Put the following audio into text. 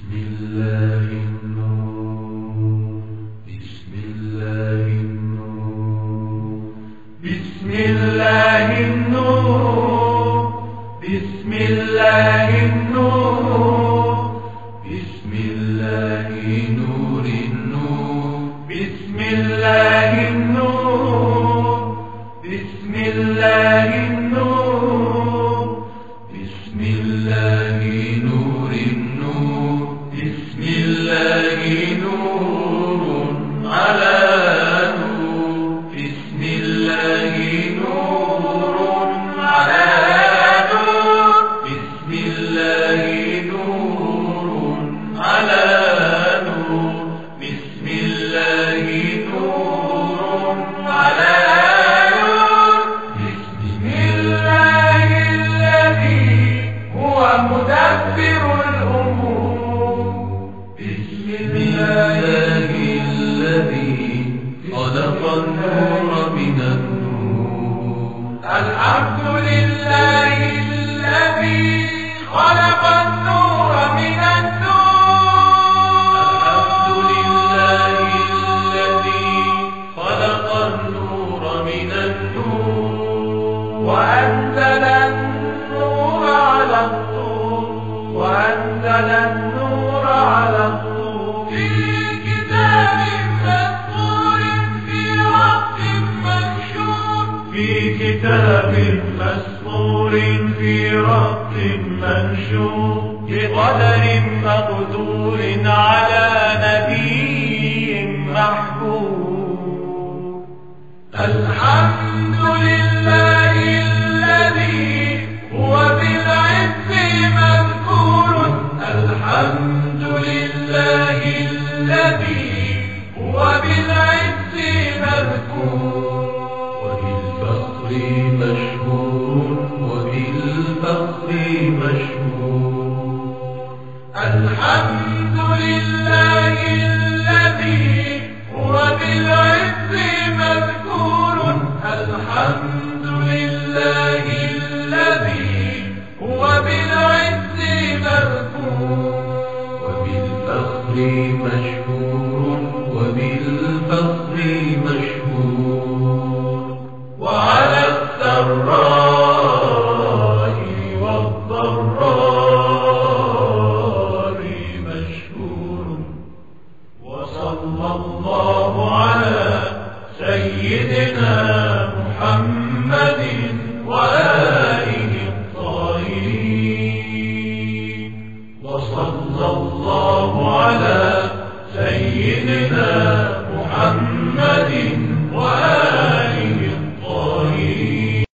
الله النور، بسم الله النور، بسم الله النور، بسم الله النور، بسم الله نور النور، بسم الله النور، بسم الله النور، بسم الله نور النور، بسم الله نور على نور، بسم الله نور على نور، بسم الله نور على نور، بسم الله نور على نور، بسم الله الذي هو مدبر الأمور، بسم الله الذي خلق النور من النور، الحمد لله الذي خلق النور من النور، الحمد لله الذي خلق النور من النور، وأنزل النور على الطور، وأنزل النور على الطور، في كتاب مسطور في رق منشور، في كتاب مسطور في رق منشور، بقدر مقدور على نبي محبوب، الحمد لله الذي هو بالعز مذكور، الحمد لله الذي هو بالعز مذكور، وبالفخر مشهور، وبالفخر مشهور، الحمد لله الذي هو بالعز مذكور، الحمد لله الذي هو بالعز مذكور، وبالفخر مشهور، وبالفخر مشهور، وعلى السراء والضراء مشهور، وصلى الله على سيدنا محمد وآله الطاهرين، وصلى الله على سيدنا